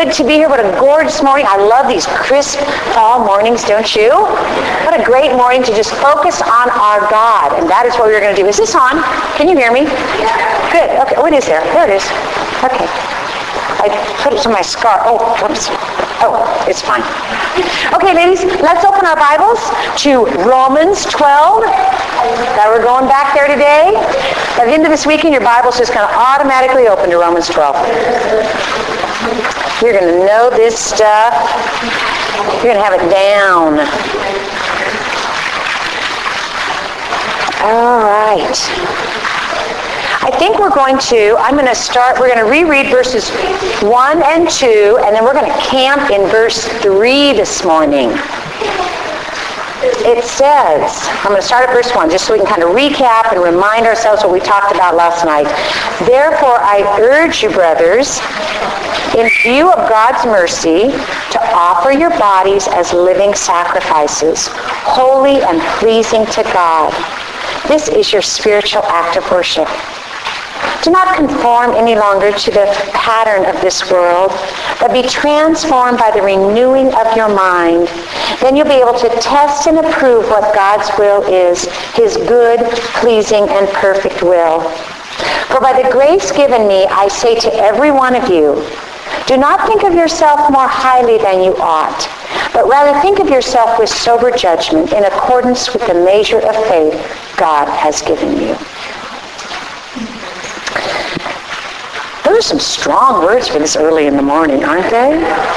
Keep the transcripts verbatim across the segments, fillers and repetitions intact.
good to be here. What a gorgeous morning. I love these crisp fall mornings, don't you? What a great morning to just focus on our God. And that is what we're going to do. Is this on? Can you hear me? Good. Okay. Oh, it is there. There it is. Okay. I put it to my scar. Oh, whoops. Oh, it's fine. Okay, ladies, let's open our Bibles to Romans twelve. Now we're going back there today. At the end of this weekend, your Bible's just going to automatically open to Romans twelve. You're going to know this stuff. You're going to have it down. All right. I think we're going to, I'm going to start, we're going to reread verses one and two, and then we're going to camp in verse three this morning. It says, I'm going to start at verse one, just so we can kind of recap and remind ourselves what we talked about last night. Therefore, I urge you, brothers, in view of God's mercy, to offer your bodies as living sacrifices, holy and pleasing to God. This is your spiritual act of worship. Do not conform any longer to the pattern of this world, but be transformed by the renewing of your mind. Then you'll be able to test and approve what God's will is, his good, pleasing, and perfect will. For by the grace given me, I say to every one of you, do not think of yourself more highly than you ought, but rather think of yourself with sober judgment in accordance with the measure of faith God has given you. Those are some strong words for this early in the morning, aren't they?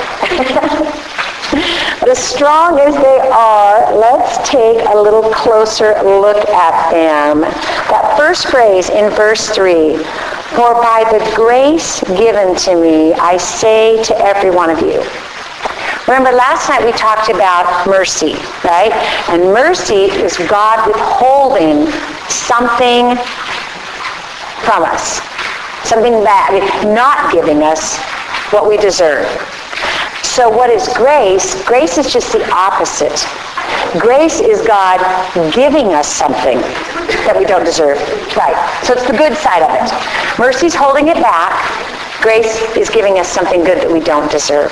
But as strong as they are, let's take a little closer look at them. That first phrase in verse three, for by the grace given to me, I say to every one of you. Remember, last night we talked about mercy, right? And mercy is God withholding something from us. Something bad, not giving us what we deserve. So what is grace? Grace is just the opposite. Grace is God giving us something that we don't deserve. Right. So it's the good side of it. Mercy's holding it back. Grace is giving us something good that we don't deserve.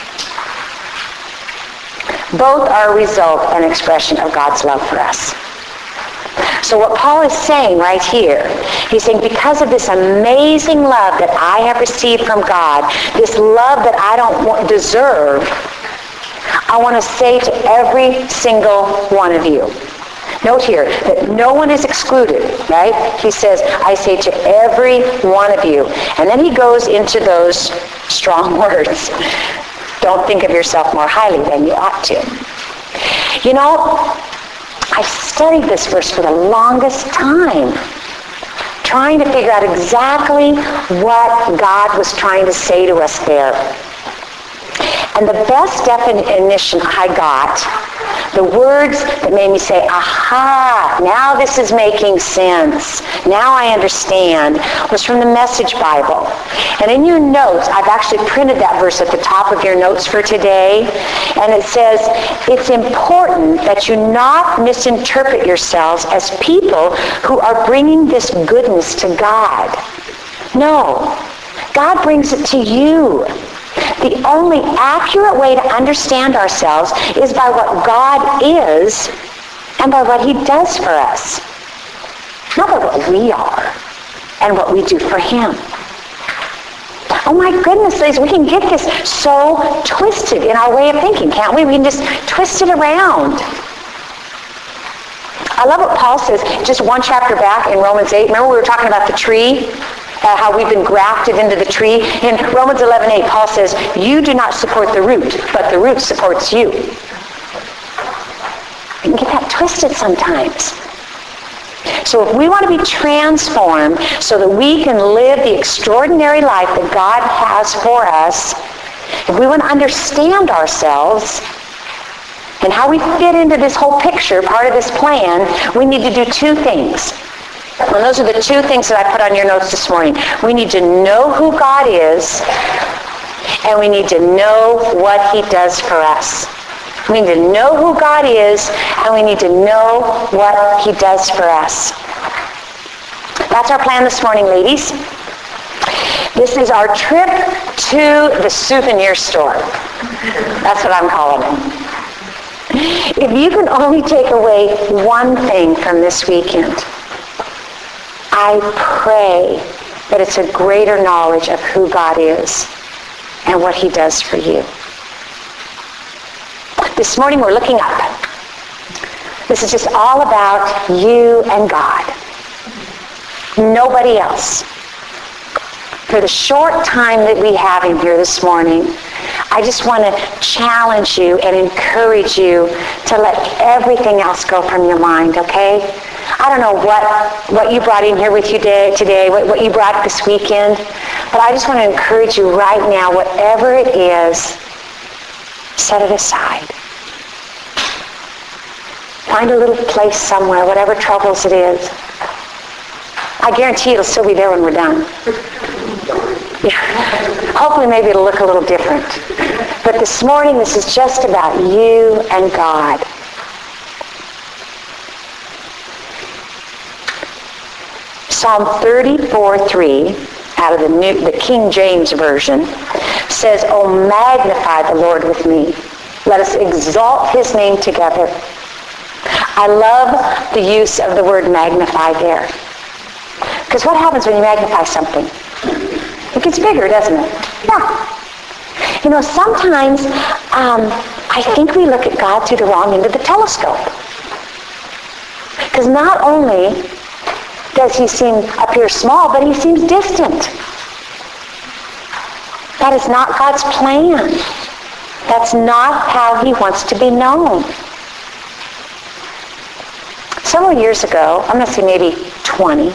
Both are a result and expression of God's love for us. So what Paul is saying right here, he's saying because of this amazing love that I have received from God, this love that I don't deserve, I want to say to every single one of you. Note here that no one is excluded, right? He says, I say to every one of you. And then he goes into those strong words. Don't think of yourself more highly than you ought to. You know, I studied this verse for the longest time, trying to figure out exactly what God was trying to say to us there. And the best definition I got, the words that made me say, aha, now this is making sense. Now I understand, was from the Message Bible. And in your notes, I've actually printed that verse at the top of your notes for today. And it says, it's important that you not misinterpret yourselves as people who are bringing this goodness to God. No, God brings it to you. The only accurate way to understand ourselves is by what God is and by what he does for us. Not by what we are and what we do for him. Oh my goodness, ladies, we can get this so twisted in our way of thinking, can't we? We can just twist it around. I love what Paul says, just one chapter back in Romans eight. Remember we were talking about the tree? Uh, how we've been grafted into the tree. In Romans eleven eight, Paul says, you do not support the root, but the root supports you. You can get that twisted sometimes. So if we want to be transformed so that we can live the extraordinary life that God has for us, if we want to understand ourselves and how we fit into this whole picture, part of this plan, we need to do two things. And those are the two things that I put on your notes this morning. We need to know who God is, and we need to know what he does for us. We need to know who God is, and we need to know what he does for us. That's our plan this morning, ladies. This is our trip to the souvenir store. That's what I'm calling it. If you can only take away one thing from this weekend, I pray that it's a greater knowledge of who God is and what he does for you. This morning we're looking up. This is just all about you and God. Nobody else. For the short time that we have in here this morning, I just want to challenge you and encourage you to let everything else go from your mind, okay? I don't know what, what you brought in here with you today, today what, what you brought this weekend, but I just want to encourage you right now, whatever it is, set it aside. Find a little place somewhere, whatever troubles it is. I guarantee it'll still be there when we're done. Yeah. Hopefully maybe it'll look a little different. But this morning, this is just about you and God. Psalm thirty-four three, out of the, New, the King James Version, says, "Oh, magnify the Lord with me. Let us exalt his name together." I love the use of the word magnify there. Because what happens when you magnify something? It gets bigger, doesn't it? Yeah. You know, sometimes um, I think we look at God through the wrong end of the telescope. Because not only does he seem appear small, but he seems distant. That is not God's plan. That's not how he wants to be known. Several years ago, I'm going to say maybe twenty,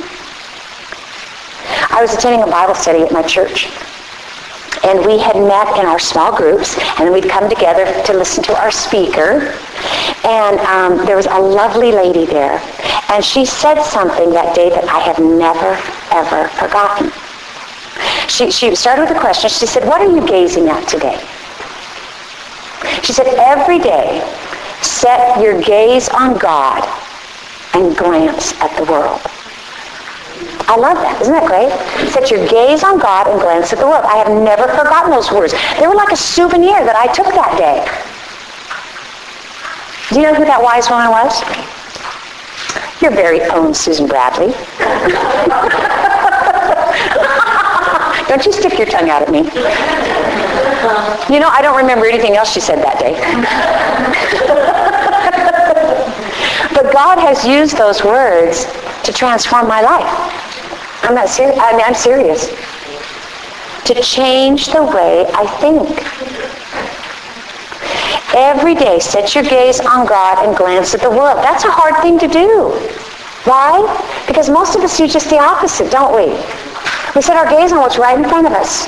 I was attending a Bible study at my church. And we had met in our small groups, and then we'd come together to listen to our speaker. And um, there was a lovely lady there. And she said something that day that I have never, ever forgotten. She, she started with a question. She said, "What are you gazing at today?" She said, "Every day, set your gaze on God and glance at the world." I love that. Isn't that great? Set your gaze on God and glance at the world. I have never forgotten those words. They were like a souvenir that I took that day. Do you know who that wise woman was? Your very own Susan Bradley. Don't you stick your tongue out at me. You know, I don't remember anything else she said that day. But God has used those words to transform my life. I'm not serious. I mean, I'm serious. To change the way I think. Every day, set your gaze on God and glance at the world. That's a hard thing to do. Why? Because most of us do just the opposite, don't we? We set our gaze on what's right in front of us.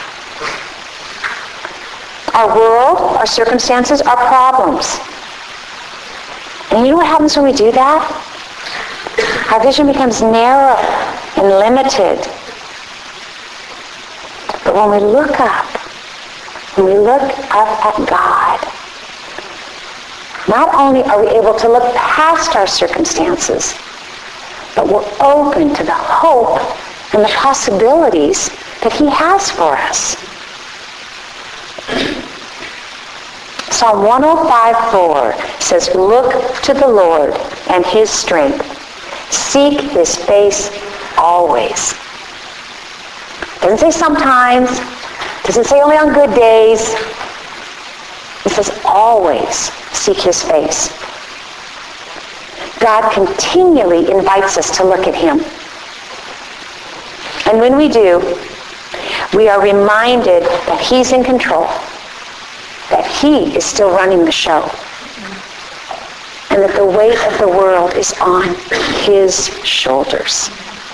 Our world, our circumstances, our problems. And you know what happens when we do that? Our vision becomes narrow and limited. But when we look up, when we look up at God, not only are we able to look past our circumstances, but we're open to the hope and the possibilities that he has for us. Psalm one oh five four says, "Look to the Lord and his strength. Seek his face always." Doesn't say sometimes. Doesn't say only on good days. It says always seek his face. God continually invites us to look at him. And when we do, we are reminded that he's in control, that he is still running the show, and that the weight of the world is on his shoulders.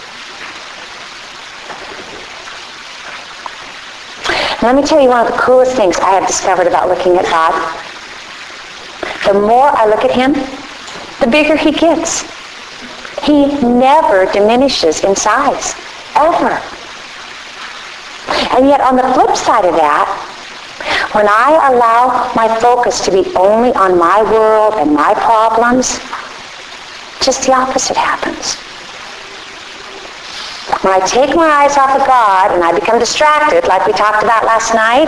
Let me tell you one of the coolest things I have discovered about looking at God. The more I look at him, the bigger he gets. He never diminishes in size, ever. And yet on the flip side of that, when I allow my focus to be only on my world and my problems, just the opposite happens. when I take my eyes off of God and I become distracted, like we talked about last night,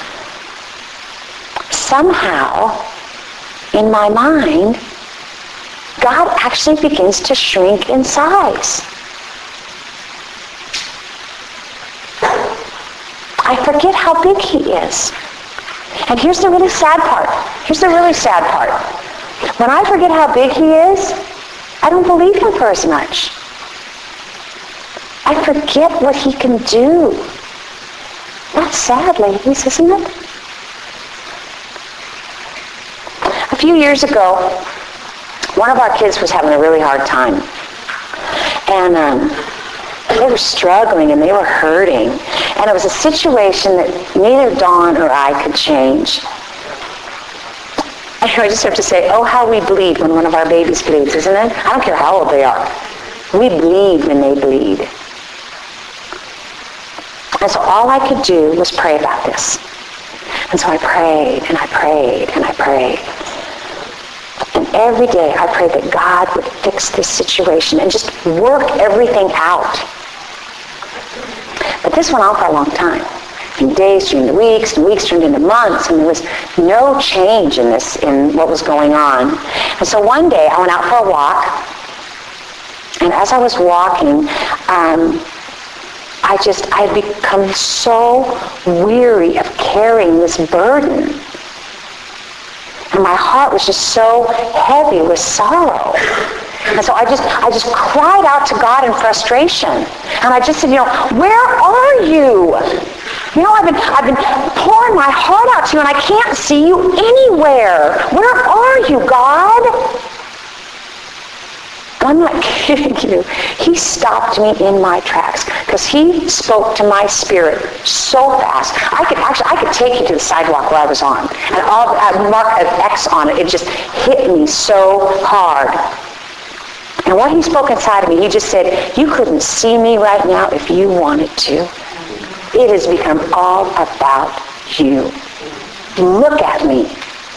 somehow in my mind, God actually begins to shrink in size. I forget how big he is. And here's the really sad part. Here's the really sad part. When I forget how big he is, I don't believe him for as much. I forget what he can do. That's sad, ladies, isn't it? A few years ago, one of our kids was having a really hard time. And um, they were struggling and they were hurting. And it was a situation that neither Dawn or I could change. I just have to say, oh, how we bleed when one of our babies bleeds, isn't it? I don't care how old they are. We bleed when they bleed. And so all I could do was pray about this. And so I prayed, and I prayed, and I prayed. And every day I prayed that God would fix this situation and just work everything out. But this went on for a long time. And days turned into weeks, and weeks turned into months, and there was no change in this, in what was going on. And so one day I went out for a walk, and as I was walking, um, I just, I had become so weary of carrying this burden. And my heart was just so heavy with sorrow. And so I just, I just cried out to God in frustration. And I just said, you know, where are you? You know, I've been, I've been pouring my heart out to you, and I can't see you anywhere. Where are you, God? I'm not kidding you. He stopped me in my tracks because he spoke to my spirit so fast. I could actually, I could take you to the sidewalk where I was on, and I'll, I'd mark an X on it. It just hit me so hard. And what he spoke inside of me, he just said, you couldn't see me right now if you wanted to. It has become all about you. Look at me.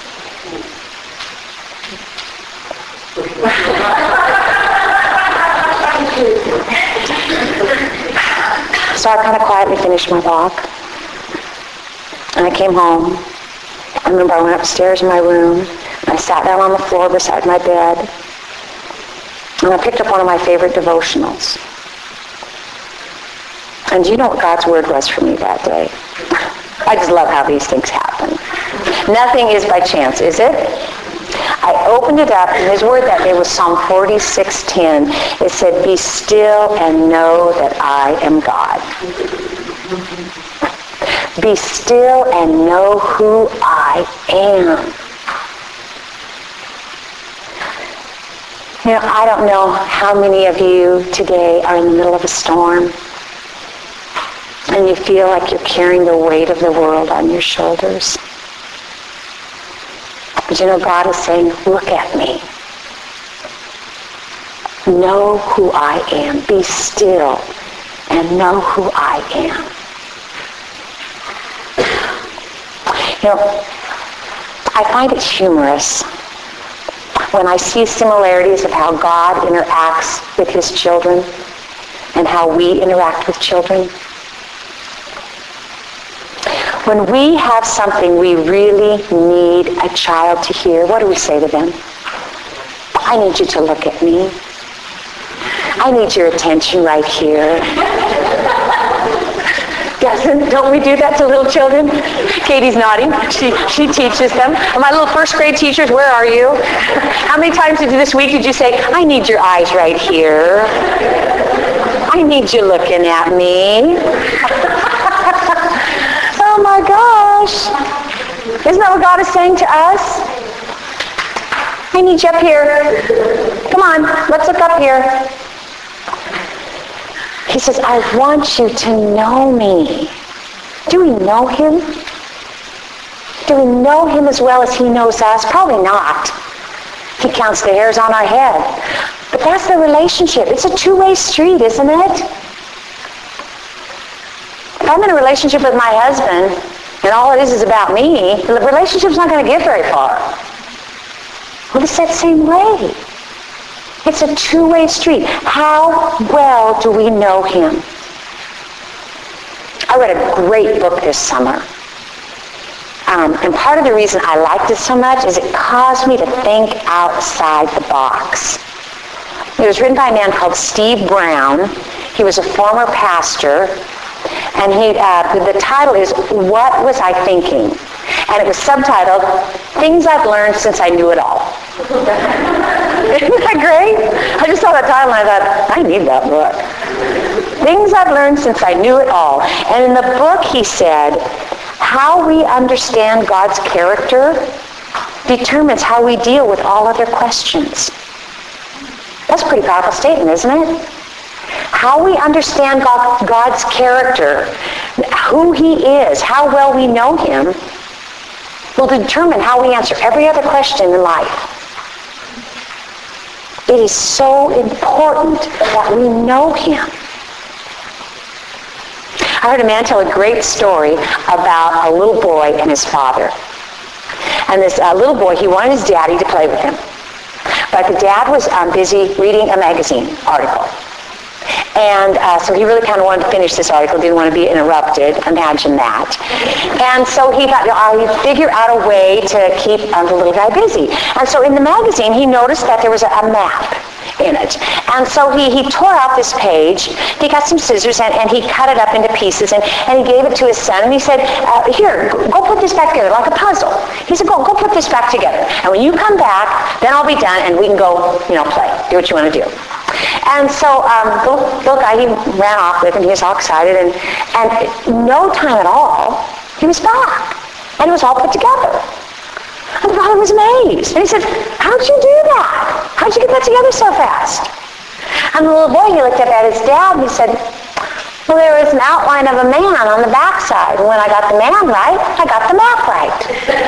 So I kind of quietly finished my walk. And I came home. I remember I went upstairs in my room. And I sat down on the floor beside my bed. And I picked up one of my favorite devotionals. And do you know what God's word was for me that day? I just love how these things happen. Nothing is by chance, is it? I opened it up, and his word that day was Psalm forty-six ten. It said, be still and know that I am God. Be still and know who I am. You know, I don't know how many of you today are in the middle of a storm, and you feel like you're carrying the weight of the world on your shoulders. But you know, God is saying, look at me. Know who I am. Be still and know who I am. You know, I find it humorous when I see similarities of how God interacts with his children and how we interact with children. When we have something we really need a child to hear, what do we say to them? I need you to look at me. I need your attention right here. Doesn't, don't we do that to little children? Katie's nodding. She she teaches them. And my little first grade teachers, where are you? How many times did you, this week did you say, I need your eyes right here. I need you looking at me. Oh my gosh. Isn't that what God is saying to us? I need you up here. Come on, let's look up here. He says, I want you to know me. Do we know him? Do we know him as well as he knows us? Probably not. He counts the hairs on our head. But that's the relationship. It's a two-way street, isn't it? If I'm in a relationship with my husband, and all it is is about me, the relationship's not going to get very far. Well, it's that same way. It's a two-way street. How well do we know him? I read a great book this summer. Um, and part of the reason I liked it so much is it caused me to think outside the box. It was written by a man called Steve Brown. He was a former pastor. And he, uh, the title is, What Was I Thinking? And it was subtitled, Things I've Learned Since I Knew It All. Isn't that great? I just saw that title and I thought, I need that book. Things I've learned since I knew it all. And in the book he said, how we understand God's character determines how we deal with all other questions. That's a pretty powerful statement, isn't it? How we understand God, God's character, who he is, how well we know him, will determine how we answer every other question in life. It is so important that we know him. I heard a man tell a great story about a little boy and his father. And this uh, little boy, he wanted his daddy to play with him. But the dad was um, busy reading a magazine article. And uh, so he really kind of wanted to finish this article, didn't want to be interrupted. Imagine that. And so he thought, I'll figure out a way to keep um, the little guy busy. And so in the magazine, he noticed that there was a, a map in it. And so he, he tore out this page, he got some scissors, and, and he cut it up into pieces, and, and he gave it to his son, and he said, uh, here, go put this back together, like a puzzle. He said, go, go put this back together. And when you come back, then I'll be done, and we can go, you know, play, do what you want to do. And so um, the little guy, he ran off with him, he was all excited, and, and no time at all, he was back. And it was all put together. And the father was amazed. And he said, how'd you do that? How'd you get that together so fast? And the little boy, he looked up at his dad and he said, well, there was an outline of a man on the backside. And when I got the man right, I got the map right.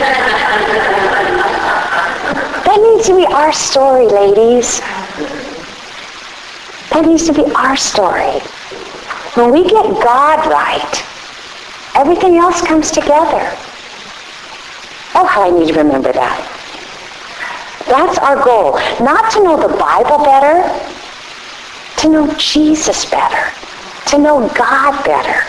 That needs to be our story, ladies. That needs to be our story. When we get God right, everything else comes together. Oh, how I need to remember that. That's our goal. Not to know the Bible better, to know Jesus better, to know God better.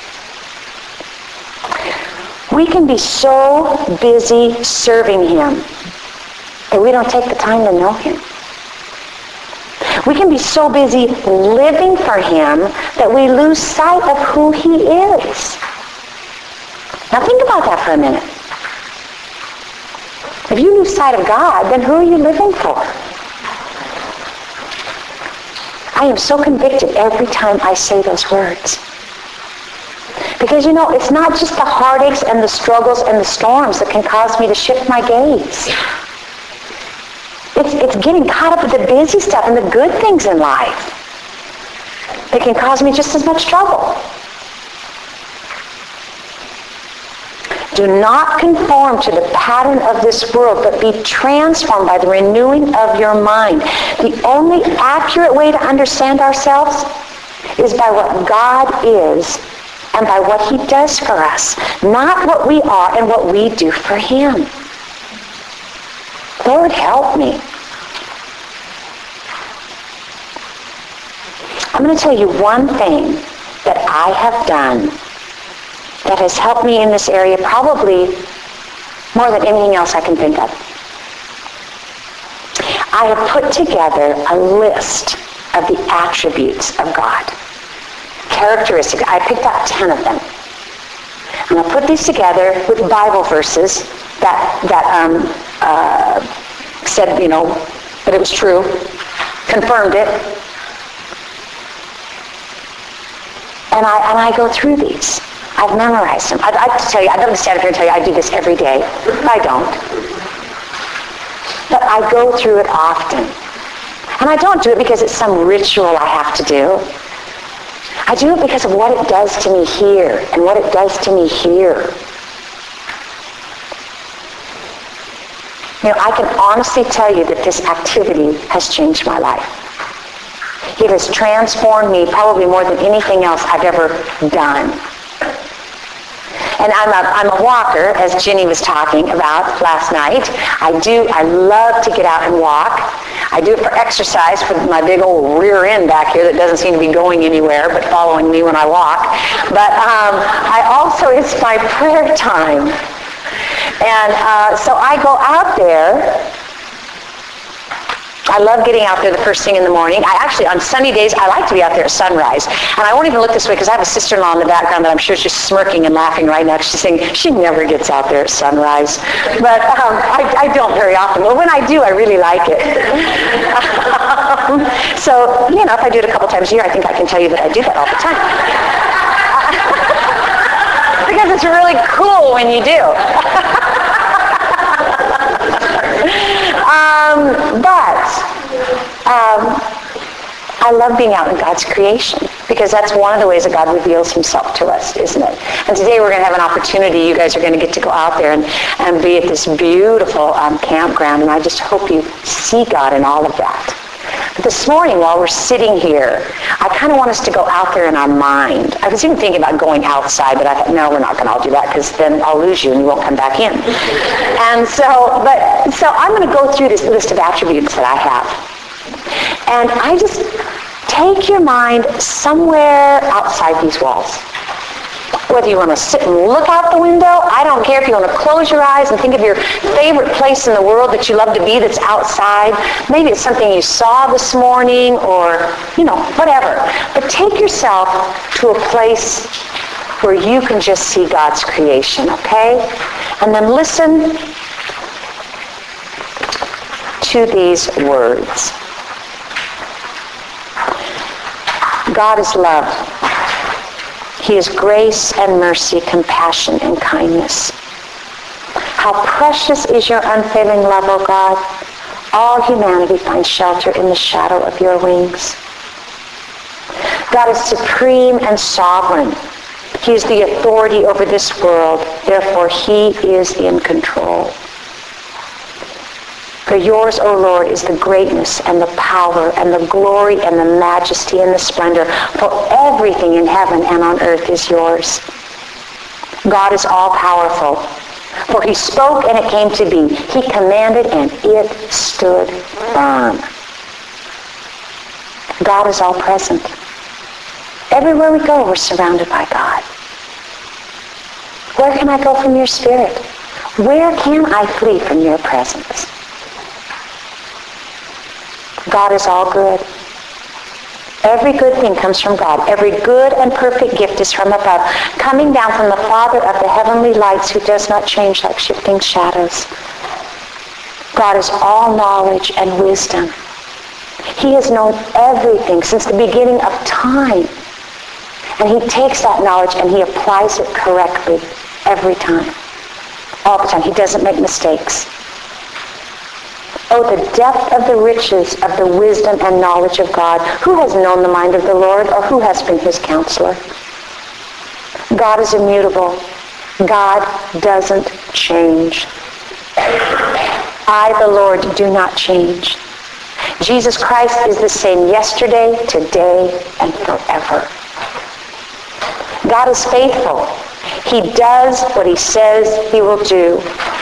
We can be so busy serving him that we don't take the time to know him. We can be so busy living for him that we lose sight of who he is. Now think about that for a minute. If you lose sight of God, then who are you living for? I am so convicted every time I say those words. Because, you know, it's not just the heartaches and the struggles and the storms that can cause me to shift my gaze. It's, it's getting caught up with the busy stuff and the good things in life that can cause me just as much trouble. Do not conform to the pattern of this world, but be transformed by the renewing of your mind. The only accurate way to understand ourselves is by what God is and by what he does for us, not what we are and what we do for him. Lord, help me. I'm going to tell you one thing that I have done that has helped me in this area probably more than anything else I can think of. I have put together a list of the attributes of God. Characteristics. I picked out ten of them. And I put these together with Bible verses that, that um, uh, said, you know, that it was true, confirmed it. And I, and I go through these. I've memorized them. I'd, I'd tell you, I'd love to stand up here and tell you I do this every day. I don't. But I go through it often. And I don't do it because it's some ritual I have to do. I do it because of what it does to me here and what it does to me here. You know, I can honestly tell you that this activity has changed my life. It has transformed me probably more than anything else I've ever done. And I'm a, I'm a walker, as Ginny was talking about last night. I do, I love to get out and walk. I do it for exercise, for my big old rear end back here that doesn't seem to be going anywhere but following me when I walk. But um, I also, it's my prayer time. And uh, so I go out there. I love getting out there the first thing in the morning. I actually, on sunny days, I like to be out there at sunrise. And I won't even look this way because I have a sister-in-law in the background that I'm sure is just smirking and laughing right now. She's saying she never gets out there at sunrise. But um, I, I don't very often. Well, when I do, I really like it. um, so, you know, if I do it a couple times a year, I think I can tell you that I do that all the time. Because it's really cool when you do. Um, but um, I love being out in God's creation because that's one of the ways that God reveals himself to us, isn't it? And today we're going to have an opportunity. You guys are going to get to go out there and, and be at this beautiful um, campground, and I just hope you see God in all of that. But this morning, while we're sitting here, I kind of want us to go out there in our mind. I was even thinking about going outside, but I thought, no, we're not going to all do that because then I'll lose you and you won't come back in. And so, but, so I'm going to go through this list of attributes that I have. And I just take your mind somewhere outside these walls. Whether you want to sit and look out the window, I don't care if you want to close your eyes and think of your favorite place in the world that you love to be that's outside. Maybe it's something you saw this morning or, you know, whatever. But take yourself to a place where you can just see God's creation, okay? And then listen to these words. God is love. He is grace and mercy, compassion and kindness. How precious is your unfailing love, O God. All humanity finds shelter in the shadow of your wings. God is supreme and sovereign. He is the authority over this world. Therefore, he is in control. For yours, O Lord, is the greatness and the power and the glory and the majesty and the splendor. For everything in heaven and on earth is yours. God is all-powerful. For he spoke and it came to be. He commanded and it stood firm. God is all-present. Everywhere we go, we're surrounded by God. Where can I go from your spirit? Where can I flee from your presence? God is all good. Every good thing comes from God. Every good and perfect gift is from above, coming down from the Father of the heavenly lights, who does not change like shifting shadows. God is all knowledge and wisdom. He has known everything since the beginning of time. And he takes that knowledge and he applies it correctly every time. All the time. He doesn't make mistakes. Oh, the depth of the riches of the wisdom and knowledge of God. Who has known the mind of the Lord, or who has been his counselor? God is immutable. God doesn't change. I, the Lord, do not change. Jesus Christ is the same yesterday, today, and forever. God is faithful. He does what he says he will do.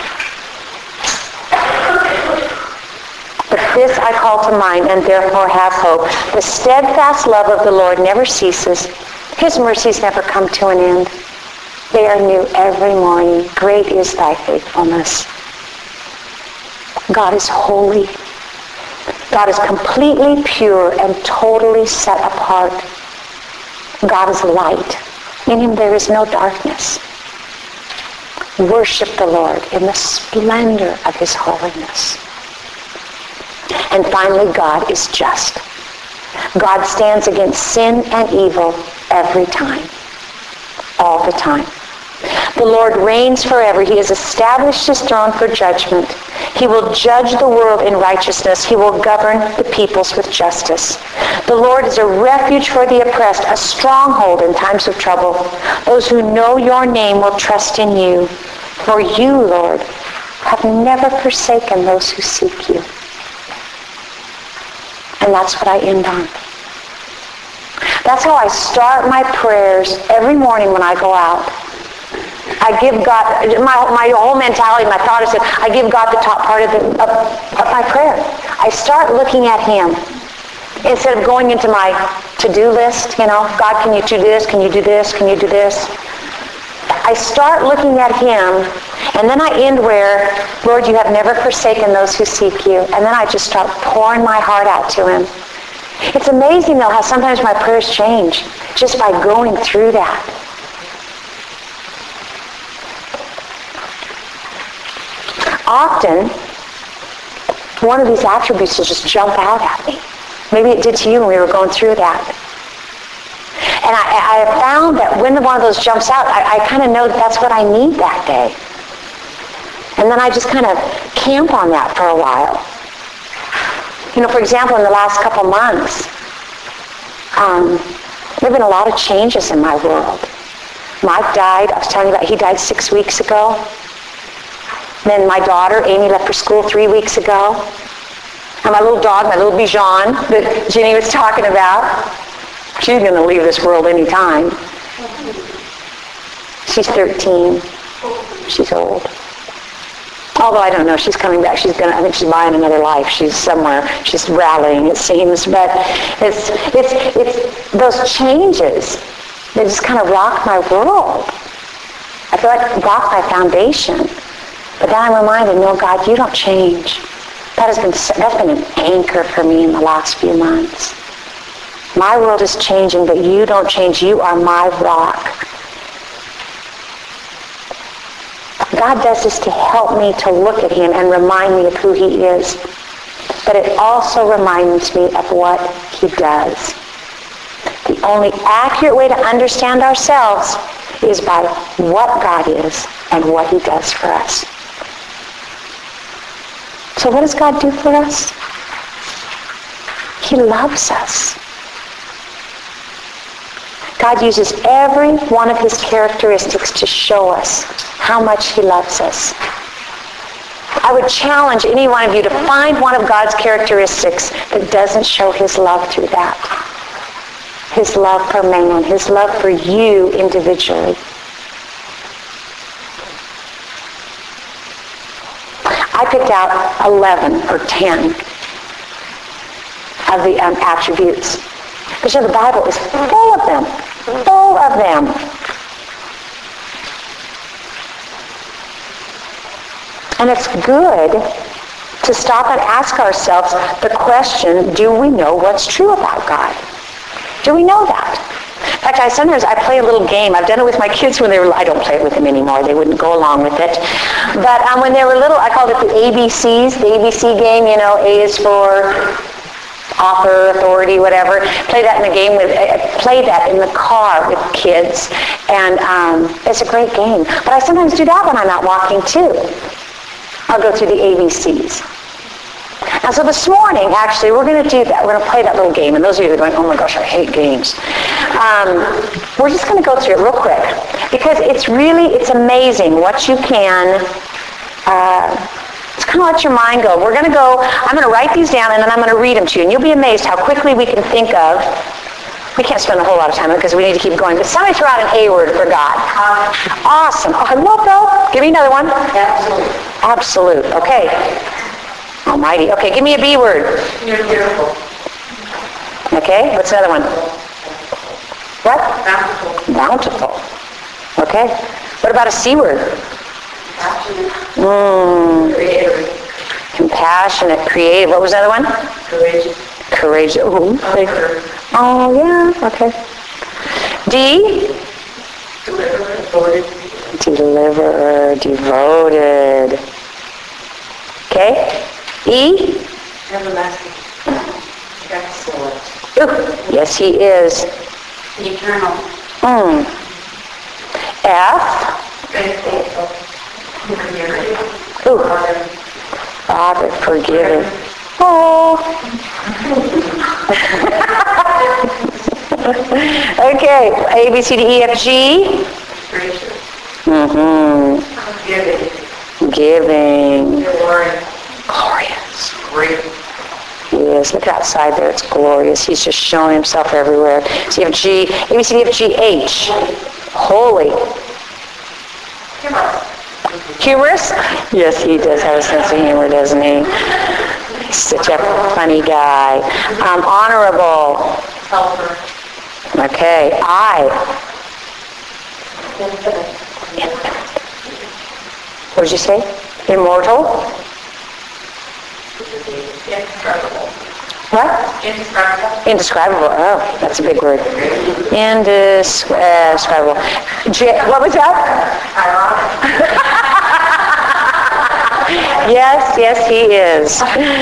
But this I call to mind, and therefore have hope. The steadfast love of the Lord never ceases. His mercies never come to an end. They are new every morning. Great is thy faithfulness. God is holy. God is completely pure and totally set apart. God is light. In him there is no darkness. Worship the Lord in the splendor of his holiness. And finally, God is just. God stands against sin and evil every time. All the time. The Lord reigns forever. He has established his throne for judgment. He will judge the world in righteousness. He will govern the peoples with justice. The Lord is a refuge for the oppressed, a stronghold in times of trouble. Those who know your name will trust in you. For you, Lord, have never forsaken those who seek you. And that's what I end on. That's how I start my prayers every morning when I go out. I give God, my, my whole mentality, my thought is that I give God the top part of, the, of, of my prayer. I start looking at him instead of going into my to-do list, you know, God, can you do this? Can you do this? Can you do this? I start looking at him, and then I end where, Lord, you have never forsaken those who seek you. And then I just start pouring my heart out to him. It's amazing, though, how sometimes my prayers change just by going through that. Often, one of these attributes will just jump out at me. Maybe it did to you when we were going through that. And I, I have found that when one of those jumps out, I, I kind of know that that's what I need that day. And then I just kind of camp on that for a while. You know, for example, in the last couple months, um, there have been a lot of changes in my world. Mike died. I was telling you about, he died six weeks ago. Then my daughter, Amy, left for school three weeks ago. And my little dog, my little Bijan, that Jenny was talking about, she's going to leave this world any time. She's thirteen. She's old. Although I don't know, she's coming back. She's going to, I think she's buying another life. She's somewhere. She's rallying, it seems. But it's, it's, it's those changes that just kind of rock my world. I feel like rock my foundation. But then I'm reminded, no, God, you don't change. That has been, that's been an anchor for me in the last few months. My world is changing, but you don't change. You are my rock. God does this to help me to look at him and remind me of who he is. But it also reminds me of what he does. The only accurate way to understand ourselves is by what God is and what he does for us. So what does God do for us? He loves us. God uses every one of his characteristics to show us how much he loves us. I would challenge any one of you to find one of God's characteristics that doesn't show his love through that. His love for man, his love for you individually. I picked out eleven or ten of the um, attributes. Because the Bible is full of them. Full of them. And it's good to stop and ask ourselves the question, do we know what's true about God? Do we know that? In fact, I sometimes I play a little game. I've done it with my kids when they were, I don't play it with them anymore. They wouldn't go along with it. But um, when they were little, I called it the A B Cs, the A B C game. You know, A is for author, authority, whatever. Play that in the game with, uh, play that in the car with kids. And um, it's a great game. But I sometimes do that when I'm out walking too. I'll go through the A B Cs. And so this morning, actually, we're going to do that. We're going to play that little game. And those of you that are going, oh my gosh, I hate games. Um, we're just going to go through it real quick. Because it's really, it's amazing what you can, uh, it's kind of let your mind go. We're going to go, I'm going to write these down and then I'm going to read them to you. And you'll be amazed how quickly we can think of, we can't spend a whole lot of time on it because we need to keep going. But somebody throw out an A word for God. Awesome. Oh, I love that. Give me another one. Absolute. Absolute. Okay. Almighty. Okay, give me a B word. You're beautiful. Okay, what's another one? What? Bountiful. Bountiful. Okay. What about a C word? Passionate. Mm. Creative. Compassionate, creative. What was the other one? Courageous. Courageous. Ooh. Comforter. Oh, yeah. Okay. D? Deliverer. Devoted. Deliverer, devoted. Okay. E? Everlasting. Excellent. Ooh. Yes, he is. Eternal. Hmm. F? Faithful. Forgiving. Ooh. Father, forgiving. Oh. Okay. A, B, C, D, E, F, G. Gracious. Mm-hmm. Giving. Giving. Glorious. Glorious. Great. Yes, look outside there. It's glorious. He's just showing himself everywhere. So you have G, A, B, C, D, F, G, H. Holy. Humorous? Yes, he does have a sense of humor, doesn't he? He's such a funny guy. Um, honorable. Helper. Okay. I. What did you say? Immortal? Indescribable. What? Indescribable. Indescribable. Oh, that's a big word. Indescribable. J- what was that? Ironic. Yes, yes, he is.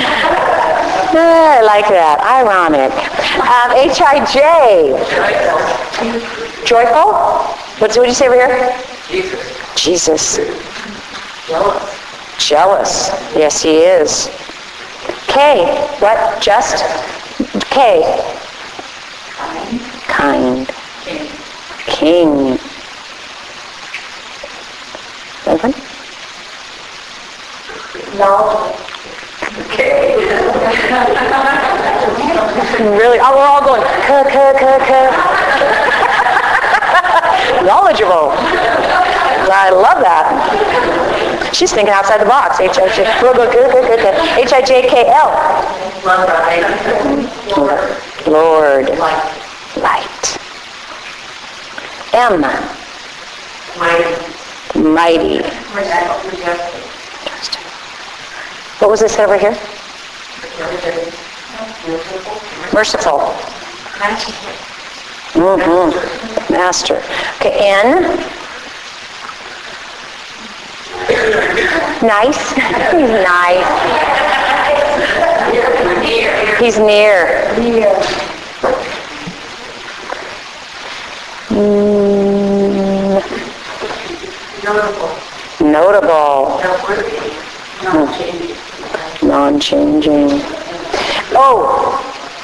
I like that. Ironic. Um, H I J. Joyful? What's, what did you say over here? Jesus. Jesus. Jealous. Jealous. Yes, he is. K. What? Just? K. Kind. Kind. King. Anything? Knowledgeable. Okay. Really? Oh, we're all going, k, k, k, k. Knowledgeable. I love that. She's thinking outside the box. H I J. We'll go, k, k, k, k. H I J K L. Love right. Lord. Light. Light. M. Mighty. Mighty. Majestic. What was this over here? Merciful. Mm-hmm. Master. Okay, N. Nice. He's nice. He's near. Mm, Notable. notable. Noteworthy. Non-changing. Non-changing. Oh.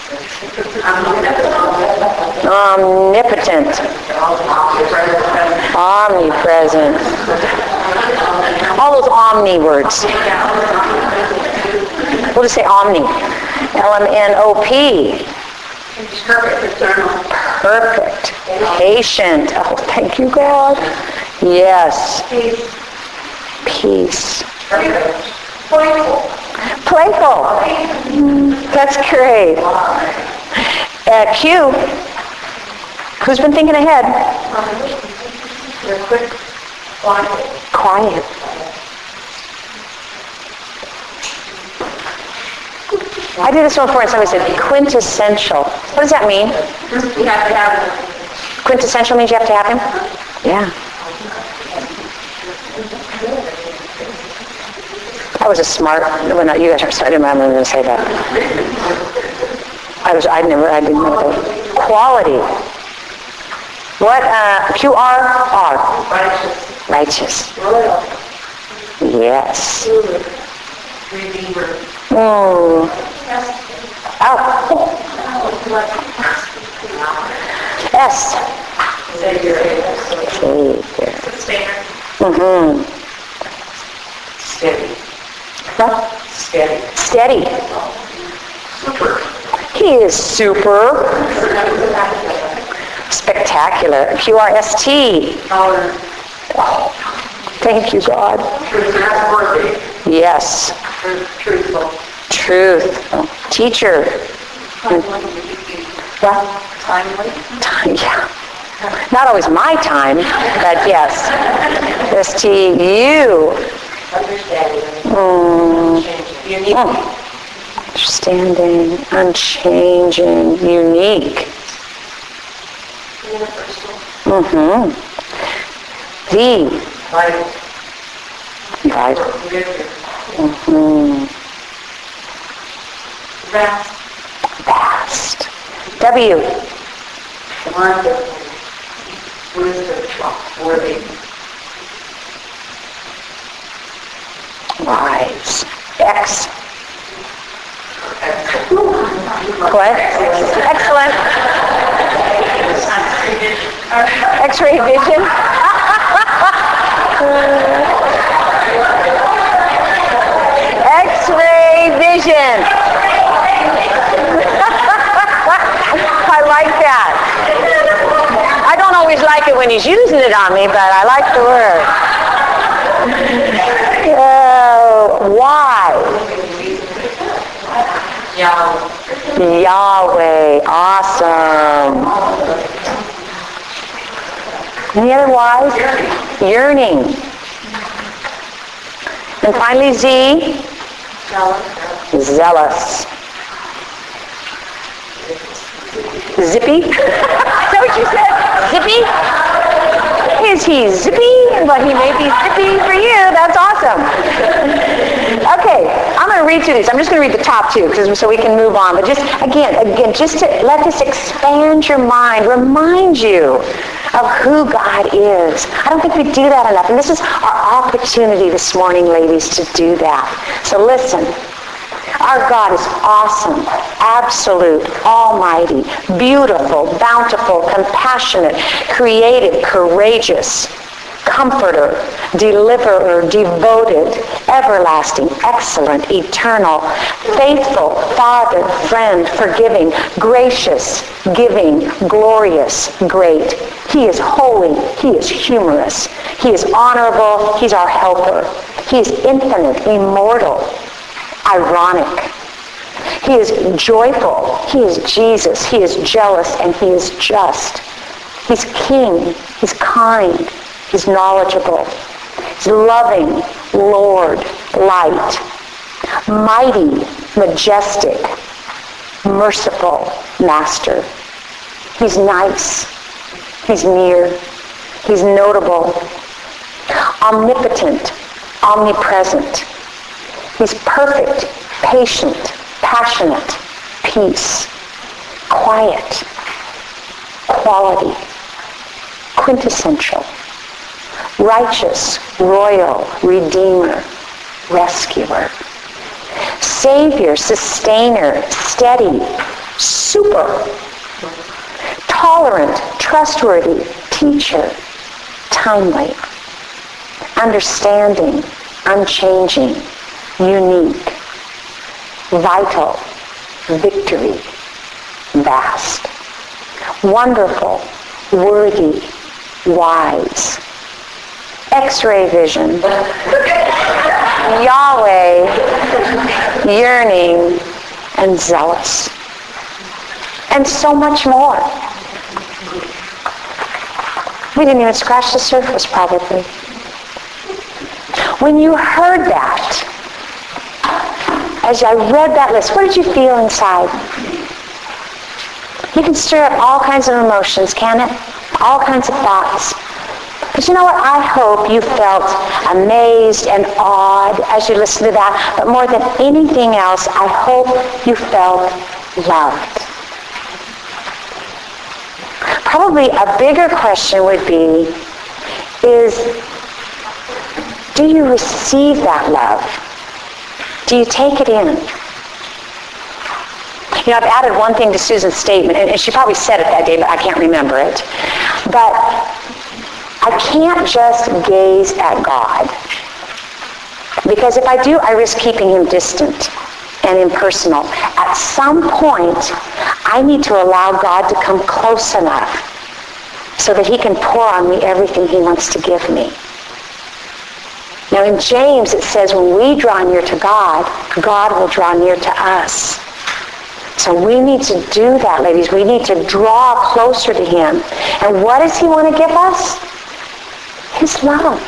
Omnipotent. Omnipresent. All those omni words. We'll just say omni. L M N O P. Perfect. Eternal. Perfect. Patient. Oh, thank you, God. Yes. Peace. Playful. Playful. That's great. Uh, Q. Who's been thinking ahead? They're quick. Quiet. Quiet. I did this one before and somebody said quintessential. What does that mean? You have to have it. Quintessential means you have to have him? Yeah. I was a smart, well, not you guys aren't, so I didn't remember going to say that. I was, I never, I didn't know that. Quality. What, uh, Q R R? Righteous. Righteous. Loyal. Yes. Redeemer. Mm. Oh. S. Savior. Savior. Sustainer. Mm-hmm. Steady. What? Steady. Steady. Super. He is super. Spectacular. Q R S T. Tolerant. Oh, thank you, God. Trustworthy. Yes. Truthful. Truth. Oh, teacher. What? Timely. Time, yeah. Not always my time, but yes. S T U. Understanding. Mm. Unique. Mm. Understanding, unchanging, unique. Universal. Mm-hmm. The. Vital. Vital. Living. Mm-hmm. Vast. Vast. W. Wonderful. Wisdom. Worthy. Wise. X. Excellent. What? Excellent. X-ray vision. X-ray vision. I like that. I, don't always like it when he's using it on me, but I like the word. Uh, why? Yahweh. Yahweh. Awesome. Any other whys? Yearning. And finally, Z. Zealous. Zippy? Is that what you said? Zippy? Is he zippy? Well, he may be zippy for you. That's awesome. Okay, I'm going to read through these. I'm just going to read the top two because so we can move on. But just, again, again, just to let this expand your mind, remind you of who God is. I don't think we do that enough. And this is our opportunity this morning, ladies, to do that. So listen. Our God is awesome, absolute, almighty, beautiful, bountiful, compassionate, creative, courageous, comforter, deliverer, devoted, everlasting, excellent, eternal, faithful, Father, friend, forgiving, gracious, giving, glorious, great. He is holy. He is humorous. He is honorable. He's our helper. He is infinite, immortal, ironic. He is joyful. He is Jesus. He is jealous, and he is just. He's king. He's kind. He's knowledgeable. He's loving, Lord, light, mighty, majestic, merciful, master. He's nice. He's near. He's notable, omnipotent, omnipresent. He's perfect, patient, passionate, peace, quiet, quality, quintessential, righteous, royal, redeemer, rescuer, savior, sustainer, steady, super, tolerant, trustworthy, teacher, timely, understanding, unchanging, unique, vital, victory, vast, wonderful, worthy, wise, X-ray vision, Yahweh, yearning, and zealous, and so much more. We didn't even scratch the surface, probably. When you heard that, as I read that list, what did you feel inside? You can stir up all kinds of emotions, can it? All kinds of thoughts. But you know what? I hope you felt amazed and awed as you listened to that. But more than anything else, I hope you felt loved. Probably a bigger question would be, is, do you receive that love? Do you take it in? You know, I've added one thing to Susan's statement, and she probably said it that day, but I can't remember it. But I can't just gaze at God. Because if I do, I risk keeping him distant and impersonal. At some point, I need to allow God to come close enough so that he can pour on me everything he wants to give me. Now in James it says when we draw near to God, God will draw near to us. So we need to do that, ladies. We need to draw closer to him. And what does he want to give us? His love.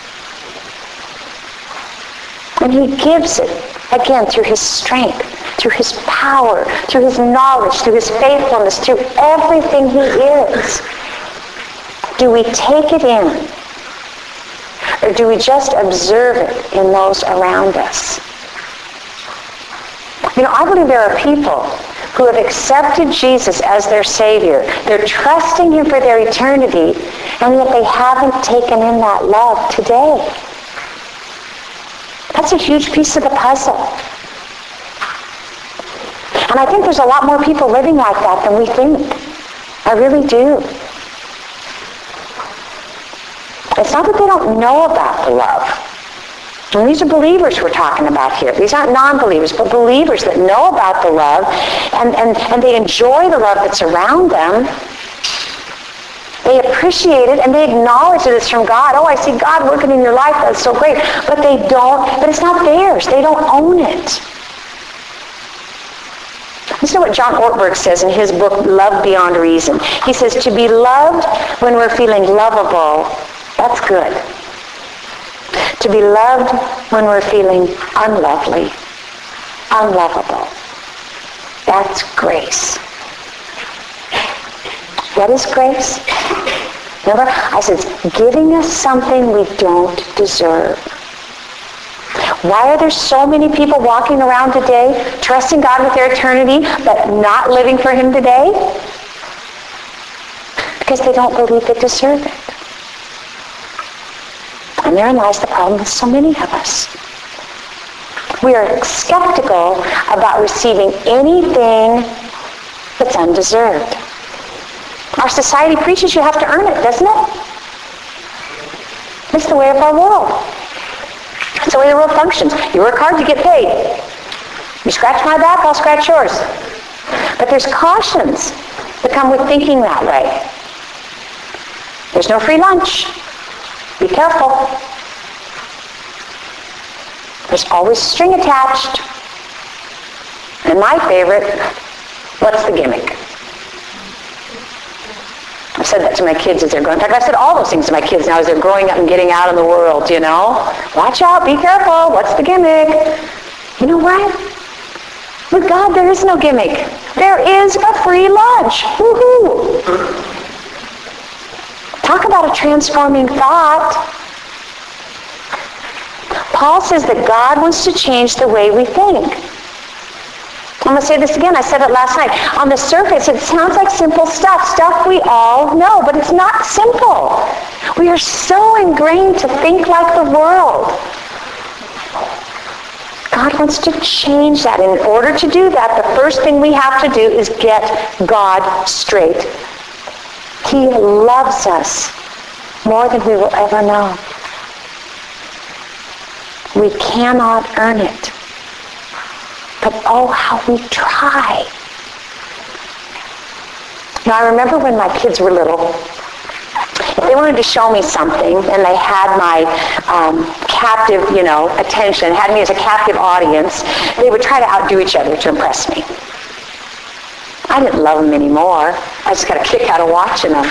And he gives it, again, through his strength, through his power, through his knowledge, through his faithfulness, through everything he is. Do we take it in? Or do we just observe it in those around us? You know, I believe there are people who have accepted Jesus as their Savior. They're trusting him for their eternity, and yet they haven't taken in that love today. That's a huge piece of the puzzle. And I think there's a lot more people living like that than we think. I really do. It's not that they don't know about the love. And these are believers we're talking about here. These aren't non-believers, but believers that know about the love, and, and, and they enjoy the love that's around them. They appreciate it and they acknowledge that it's from God. Oh, I see God working in your life. That's so great. But they don't, but it's not theirs. They don't own it. Listen to what John Ortberg says in his book, Love Beyond Reason. He says, to be loved when we're feeling lovable, that's good. To be loved when we're feeling unlovely, unlovable, that's grace. What is grace? Remember, I said, it's giving us something we don't deserve. Why are there so many people walking around today, trusting God with their eternity, but not living for Him today? Because they don't believe they deserve it. And therein lies the problem with so many of us. We are skeptical about receiving anything that's undeserved. Our society preaches you have to earn it, doesn't it? It's the way of our world. It's the way the world functions. You work hard, you get paid. You scratch my back, I'll scratch yours. But there's cautions that come with thinking that way. There's no free lunch. Be careful. There's always a string attached. And my favorite, what's the gimmick? I've said that to my kids as they're growing. In fact, I've said all those things to my kids now as they're growing up and getting out in the world, you know. Watch out, be careful, what's the gimmick? You know what? With God, there is no gimmick. There is a free lunch. Woohoo! Talk about a transforming thought. Paul says that God wants to change the way we think. I'm going to say this again. I said it last night. On the surface, it sounds like simple stuff, stuff we all know, but it's not simple. We are so ingrained to think like the world. God wants to change that. And in order to do that, the first thing we have to do is get God straight. He loves us more than we will ever know. We cannot earn it. But oh, how we try. Now, I remember when my kids were little, if they wanted to show me something and they had my um, captive, you know, attention, had me as a captive audience, they would try to outdo each other to impress me. I didn't love them anymore. I just got a kick out of watching them.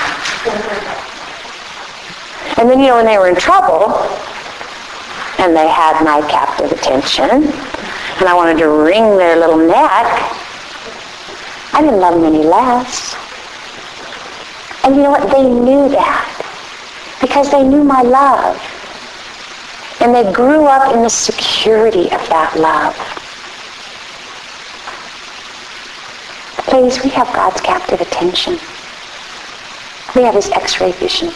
And then, you know, when they were in trouble and they had my captive attention, and I wanted to wring their little neck, I didn't love them any less. And you know what? They knew that because they knew my love. And they grew up in the security of that love. Ladies, we have God's captive attention. We have His X-ray vision.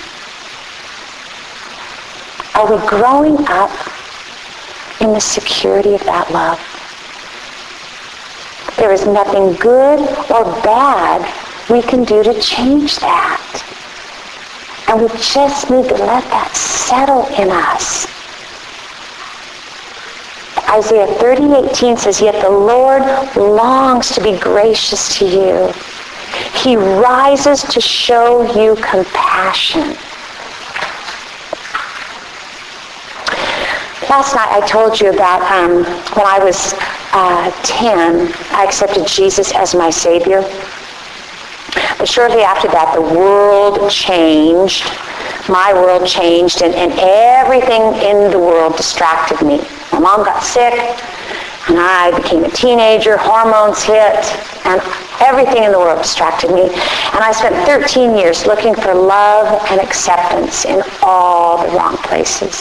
Are we growing up in the security of that love? There is nothing good or bad we can do to change that. And we just need to let that settle in us. Isaiah thirty eighteen says, yet the Lord longs to be gracious to you. He rises to show you compassion. Last night I told you about um, when I was uh, ten, I accepted Jesus as my Savior. But shortly after that, the world changed. My world changed, and, and everything in the world distracted me. My mom got sick, and I became a teenager. Hormones hit, and everything in the world distracted me. And I spent thirteen years looking for love and acceptance in all the wrong places.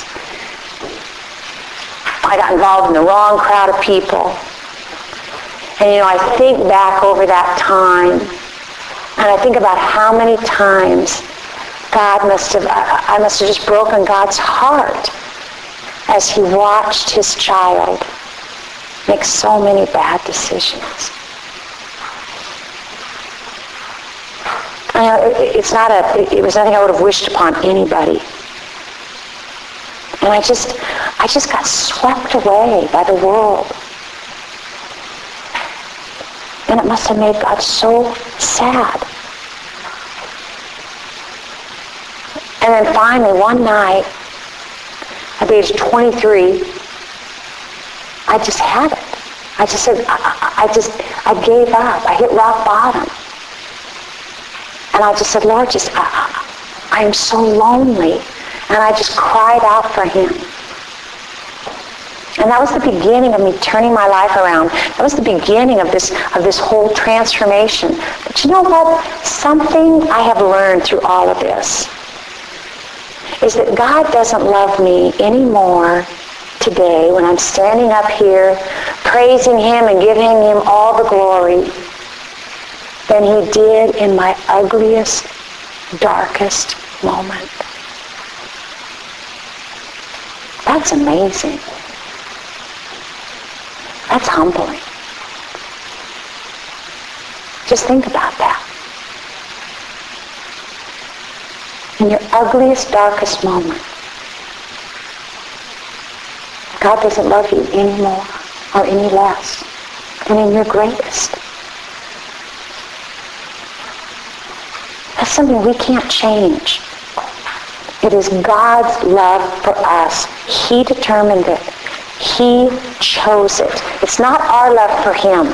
I got involved in the wrong crowd of people. And, you know, I think back over that time, and I think about how many times God must have, I must have just broken God's heart as He watched His child make so many bad decisions. I know, it's not a, it was nothing I would have wished upon anybody. And I just, I just got swept away by the world. And it must have made God so sad. And then finally, one night, at the age of twenty-three, I just had it. I just said, I, I just, I gave up. I hit rock bottom. And I just said, Lord, just, I, I am so lonely. And I just cried out for him. And that was the beginning of me turning my life around. That was the beginning of this of this whole transformation. But you know what? Something I have learned through all of this is that God doesn't love me anymore today when I'm standing up here praising him and giving him all the glory than he did in my ugliest, darkest moment. That's amazing. That's humbling. Just think about that. In your ugliest, darkest moment, God doesn't love you any more or any less than in your greatest. That's something we can't change. It is God's love for us. He determined it. He chose it. It's not our love for him.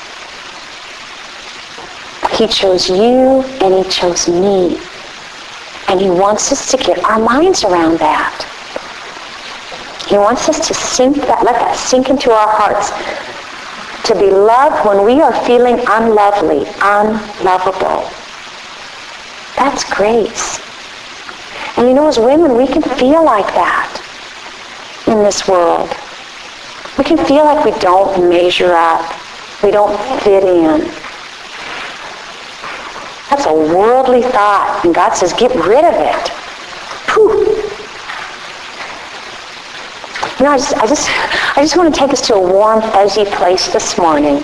He chose you and he chose me. And he wants us to get our minds around that. He wants us to sink that, let that sink into our hearts. To be loved when we are feeling unlovely, unlovable. That's grace. And you know, as women, we can feel like that in this world. We can feel like we don't measure up. We don't fit in. That's a worldly thought. And God says, get rid of it. Whew. You know, I just, I just, I just want to take us to a warm, fuzzy place this morning.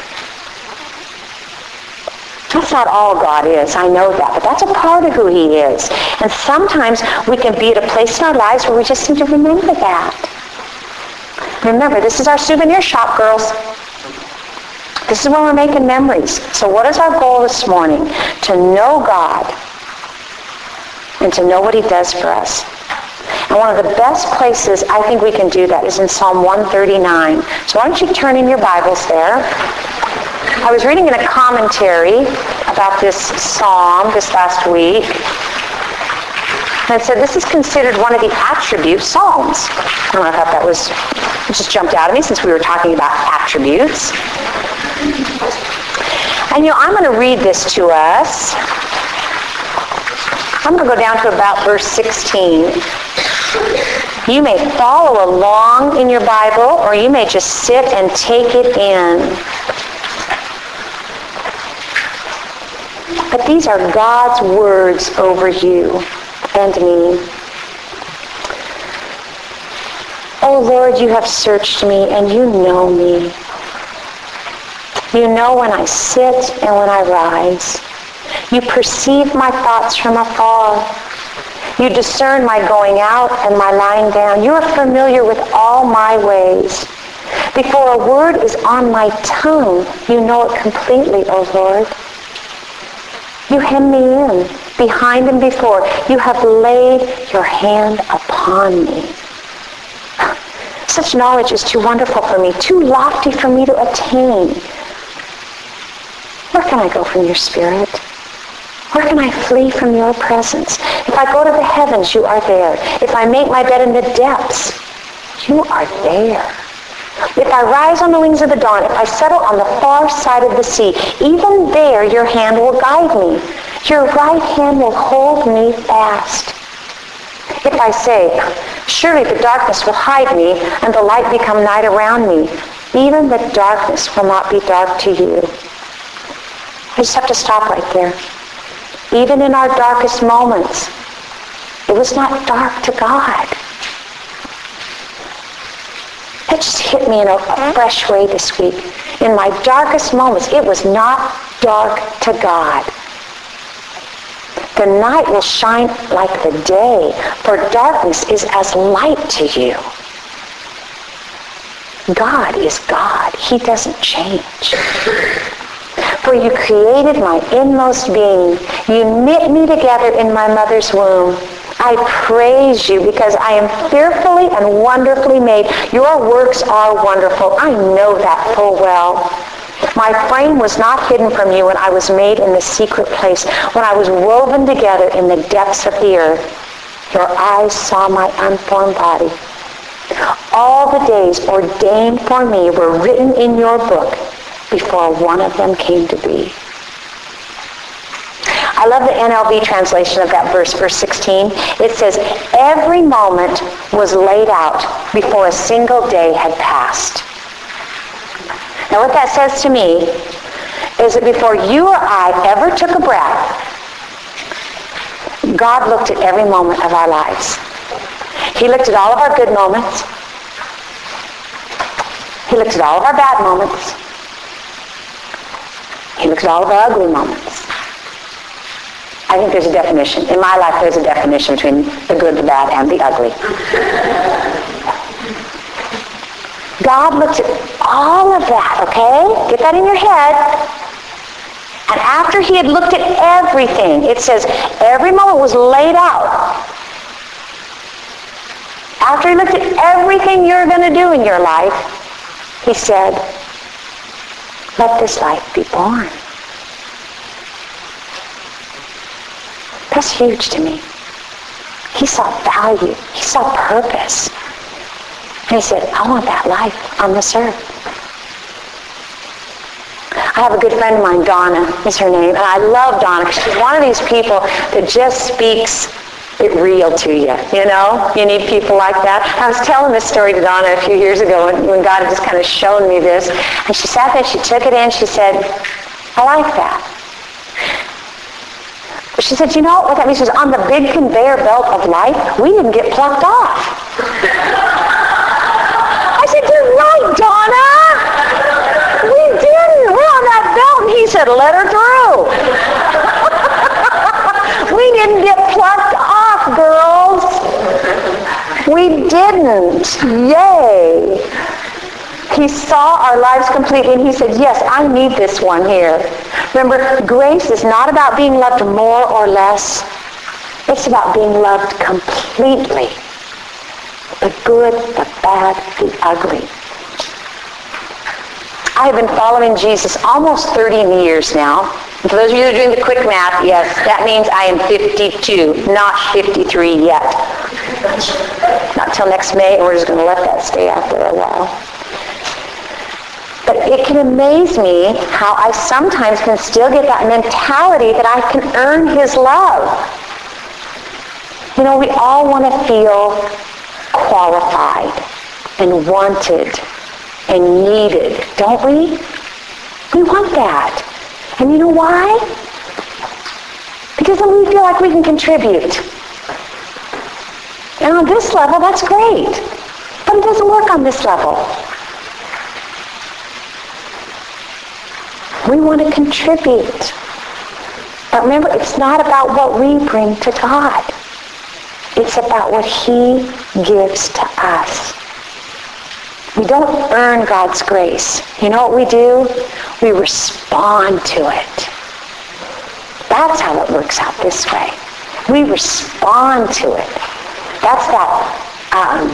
That's not all God is. I know that. But that's a part of who he is. And sometimes we can be at a place in our lives where we just need to remember that. Remember, this is our souvenir shop, girls. This is when we're making memories. So what is our goal this morning? To know God and to know what he does for us. And one of the best places I think we can do that is in Psalm one thirty-nine. So why don't you turn in your Bibles there. I was reading in a commentary about this psalm this last week. And it said this is considered one of the attribute psalms. I don't know, I thought that was, it just jumped out at me since we were talking about attributes. And you know, I'm going to read this to us. I'm going to go down to about verse sixteen. You may follow along in your Bible, or you may just sit and take it in. But these are God's words over you and me. Oh Lord, you have searched me and you know me. You know when I sit and when I rise. You perceive my thoughts from afar. You discern my going out and my lying down. You are familiar with all my ways. Before a word is on my tongue, you know it completely, O Lord. You hem me in, behind and before. You have laid your hand upon me. Such knowledge is too wonderful for me, too lofty for me to attain. Where can I go from your spirit? Where can I flee from your presence? If I go to the heavens, you are there. If I make my bed in the depths, you are there. If I rise on the wings of the dawn, if I settle on the far side of the sea, even there your hand will guide me. Your right hand will hold me fast. If I say, surely the darkness will hide me and the light become night around me, even the darkness will not be dark to you. I just have to stop right there. Even in our darkest moments, it was not dark to God. It just hit me in a, a fresh way this week. In my darkest moments, it was not dark to God. The night will shine like the day, for darkness is as light to you. God is God. He doesn't change. For you created my inmost being. You knit me together in my mother's womb. I praise you because I am fearfully and wonderfully made. Your works are wonderful. I know that full well. My frame was not hidden from you when I was made in the secret place, when I was woven together in the depths of the earth. Your eyes saw my unformed body. All the days ordained for me were written in your book before one of them came to be. I love the N L V translation of that verse, verse sixteen. It says, every moment was laid out before a single day had passed. Now what that says to me is that before you or I ever took a breath, God looked at every moment of our lives. He looked at all of our good moments. He looked at all of our bad moments. He looked at all of our ugly moments. I think there's a definition. In my life, there's a definition between the good, the bad, and the ugly. God looked at all of that, okay? Get that in your head. And after he had looked at everything, it says every moment was laid out. After he looked at everything you're going to do in your life, he said, let this life be born. That's huge to me. He saw value. He saw purpose. And he said, I want that life on this earth. I have a good friend of mine, Donna is her name, and I love Donna because she's one of these people that just speaks it real to you, you know? You need people like that. I was telling this story to Donna a few years ago when, when God had just kind of shown me this, and she sat there, she took it in, she said, I like that. She said, you know what that means? She says, on the big conveyor belt of life, we didn't get plucked off. I said, you're right, Donna. We didn't. We're on that belt. And he said, let her through. We didn't get plucked off, girls. We didn't. Yay. He saw our lives completely, and he said, yes, I need this one here. Remember, grace is not about being loved more or less. It's about being loved completely. The good, the bad, the ugly. I have been following Jesus almost thirty years now. And for those of you that are doing the quick math, yes, that means I am fifty-two, not fifty-three yet. Not till next May, and we're just going to let that stay out there a while. But it can amaze me how I sometimes can still get that mentality that I can earn his love. You know, we all want to feel qualified and wanted and needed, don't we? We want that. And you know why? Because then we feel like we can contribute. And on this level, that's great. But it doesn't work on this level. We want to contribute. But remember, it's not about what we bring to God. It's about what he gives to us. We don't earn God's grace. You know what we do? We respond to it. That's how it works out this way. We respond to it. That's that, um,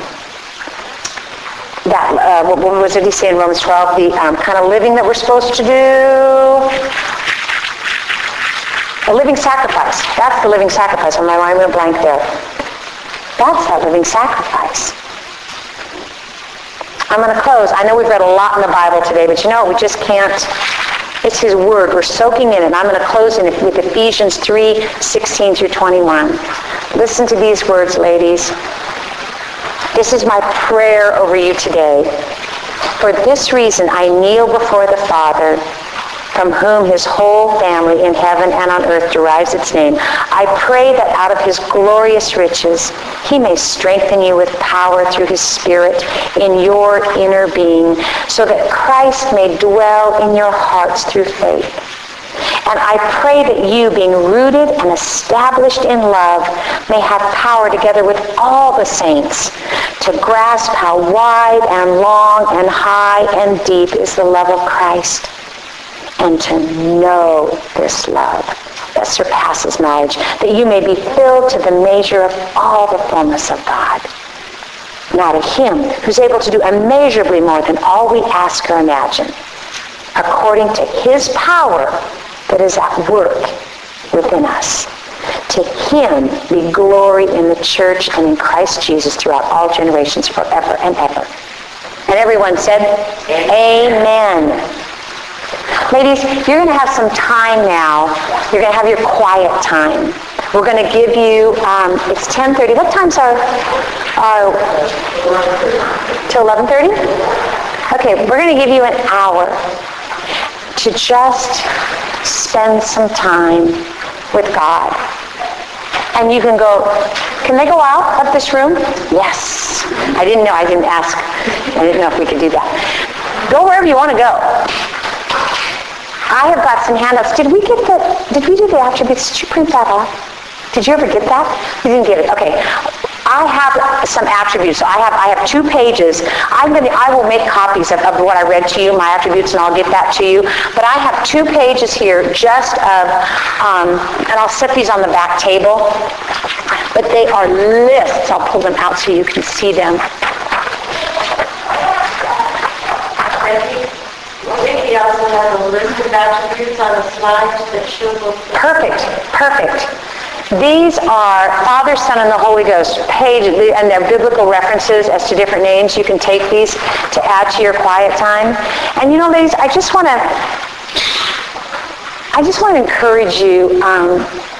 that uh, what, what was it he say in Romans twelve? The um, kind of living that we're supposed to do. A living sacrifice. That's the living sacrifice. Am I mind went blank there? That's that living sacrifice. I'm going to close. I know we've read a lot in the Bible today, but you know, we just can't. It's his word. We're soaking in it. I'm going to close in with Ephesians three, sixteen through twenty-one. Listen to these words, ladies. This is my prayer over you today. For this reason, I kneel before the Father, from whom his whole family in heaven and on earth derives its name. I pray that out of his glorious riches, he may strengthen you with power through his Spirit in your inner being, so that Christ may dwell in your hearts through faith. And I pray that you, being rooted and established in love, may have power together with all the saints to grasp how wide and long and high and deep is the love of Christ, and to know this love that surpasses knowledge, that you may be filled to the measure of all the fullness of God. Now to him who's able to do immeasurably more than all we ask or imagine, according to his power that is at work within us. To him be glory in the church and in Christ Jesus throughout all generations, forever and ever. And everyone said, Amen. Ladies, you're going to have some time now. You're going to have your quiet time. We're going to give you, um, it's ten thirty. What time's our, our till eleven thirty? Okay, we're going to give you an hour to just spend some time with God. And you can go, can they go out of this room? Yes. I didn't know, I didn't ask. I didn't know if we could do that. Go wherever you want to go. I have got some handouts. Did we get the, did we do the attributes? Did you print that off? Did you ever get that? You didn't get it. Okay. I have some attributes. I have I have two pages. I'm gonna I will make copies of, of what I read to you, my attributes, and I'll get that to you. But I have two pages here just of, um, and I'll set these on the back table. But they are lists. I'll pull them out so you can see them. Vicki also has a list of attributes on the slides that she'll go through. Perfect. Perfect. These are Father, Son, and the Holy Ghost page, and they're biblical references as to different names. You can take these to add to your quiet time. And you know, ladies, I just want to, I just want to encourage you. Um,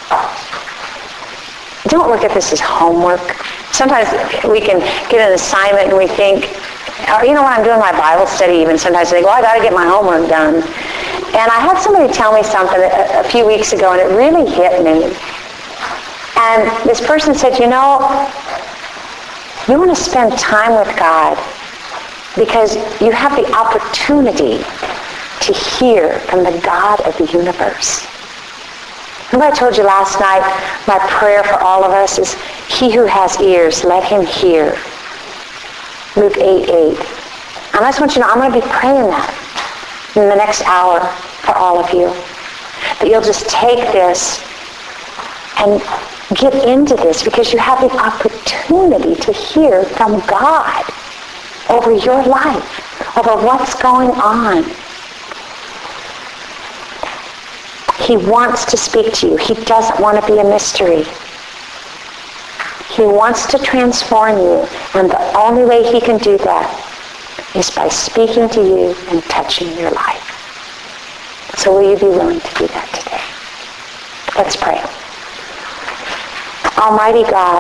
don't look at this as homework. Sometimes we can get an assignment and we think, or you know, when I'm doing my Bible study, even sometimes I think, well, I got to get my homework done. And I had somebody tell me something a, a few weeks ago, and it really hit me. And this person said, you know, you want to spend time with God because you have the opportunity to hear from the God of the universe. Remember I told you last night, my prayer for all of us is, he who has ears, let him hear. Luke eight eight. And I just want you to know, I'm going to be praying that in the next hour for all of you. That you'll just take this and get into this because you have the opportunity to hear from God over your life, over what's going on. He wants to speak to you. He doesn't want to be a mystery. He wants to transform you, and the only way he can do that is by speaking to you and touching your life. So will you be willing to do that today? Let's pray. Almighty God,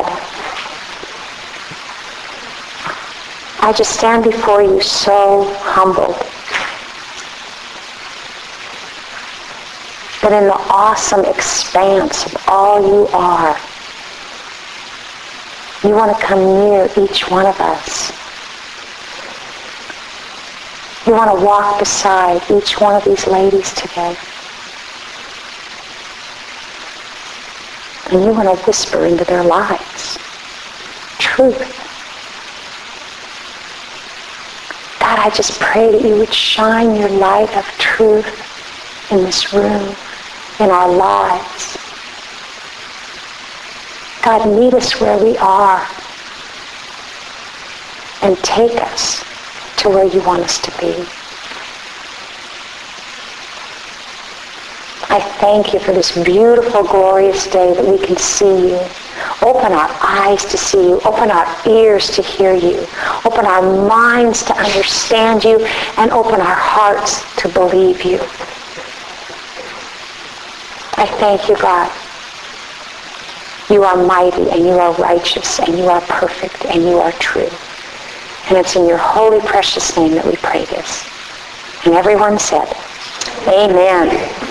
I just stand before you so humbled that in the awesome expanse of all you are, you want to come near each one of us. You want to walk beside each one of these ladies today. And you want to whisper into their lives truth. God, I just pray that you would shine your light of truth in this room, in our lives. God, meet us where we are and take us to where you want us to be. I thank you for this beautiful, glorious day that we can see you. Open our eyes to see you. Open our ears to hear you. Open our minds to understand you. And open our hearts to believe you. I thank you, God. You are mighty, and you are righteous, and you are perfect, and you are true. And it's in your holy, precious name that we pray this. And everyone said, Amen.